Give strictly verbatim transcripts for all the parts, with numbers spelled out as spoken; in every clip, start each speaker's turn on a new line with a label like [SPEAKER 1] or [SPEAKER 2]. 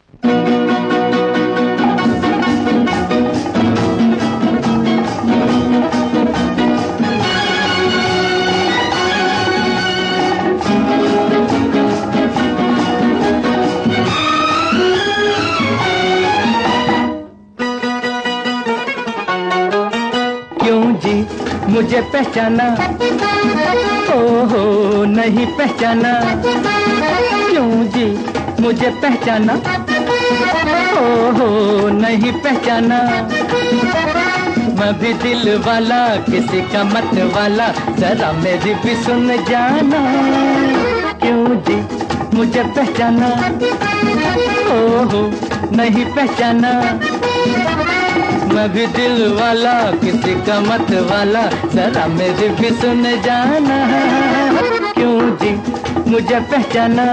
[SPEAKER 1] मुझे पहचाना, ओहो नहीं पहचाना, क्यों जी मुझे पहचाना, ओहो नहीं पहचाना। मैं भी दिल वाला किसी का मत वाला, जरा मेरी भी सुन जाना। क्यों जी मुझे पहचाना, ओहो नहीं पहचाना। मैं भी दिल वाला किसी का मत वाला, जरा मेरी भी सुन जाना। क्यों जी मुझे पहचाना,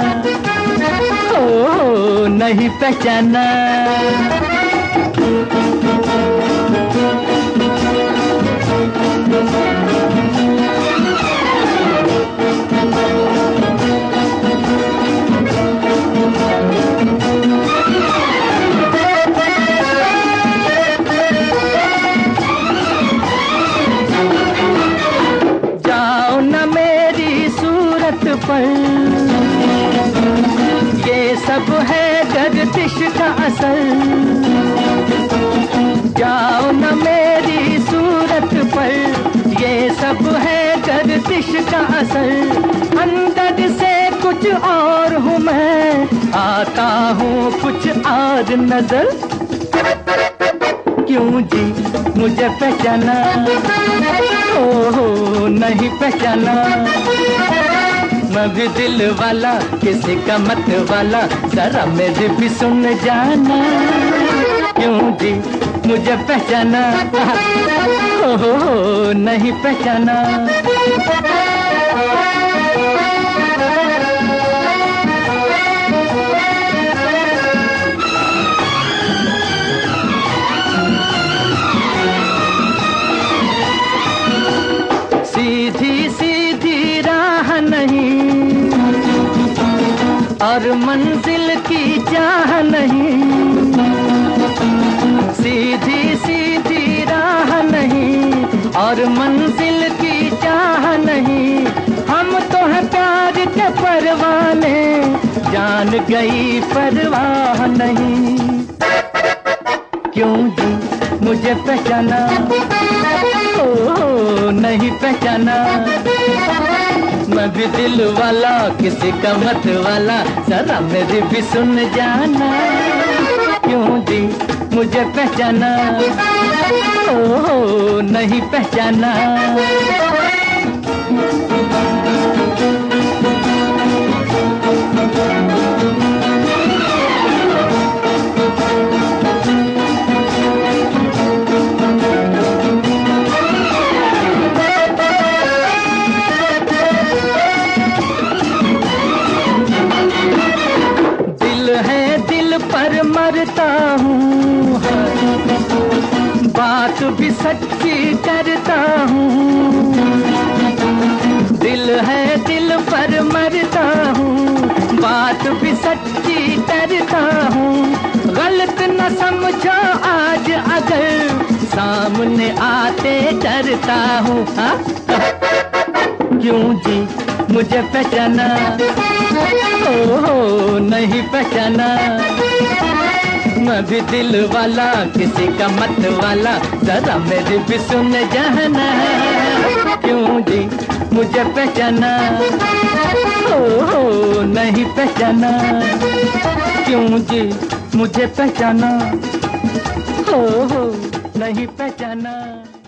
[SPEAKER 1] ओ नहीं पहचाना। पर ये सब है गर्दिश का असर, जाओ न मेरी सूरत पर, ये सब है गर्दिश का असर। अंदर से कुछ और हूँ मैं, आता हूँ कुछ और नजर। क्यों जी मुझे पहचाना, ओहो नहीं पहचाना। मैं भी दिल वाला किसी का मत वाला, जरा मेरी भी सुन जाना। क्यों जी मुझे पहचाना, ओहो नहीं पहचाना। सीधी सीधी राह नहीं और मंजिल की चाह नहीं, सीधी सीधी राह नहीं और मंजिल की चाह नहीं। हम तो है प्यार के परवाने, जान गई परवाह नहीं। क्यों जी मुझे पहचाना, ओ नहीं पहचाना। मैं भी दिल वाला किसी का मत वाला, जरा मेरी भी सुन जाना। क्यों जी मुझे पहचाना, ओ नहीं पहचाना। पर मरता हूँ, बात भी सच्ची करता हूँ। दिल है दिल पर मरता हूँ, बात भी सच्ची करता हूँ। गलत न समझो आज अगर सामने आते डरता हूँ। क्यों जी मुझे पहचाना, ओहो नहीं पहचाना। मैं भी दिल वाला किसी का मत वाला, जरा मेरी भी सुन जाना। क्यों जी मुझे पहचाना, ओहो नहीं पहचाना। क्यों जी मुझे पहचाना, ओहो नहीं पहचाना।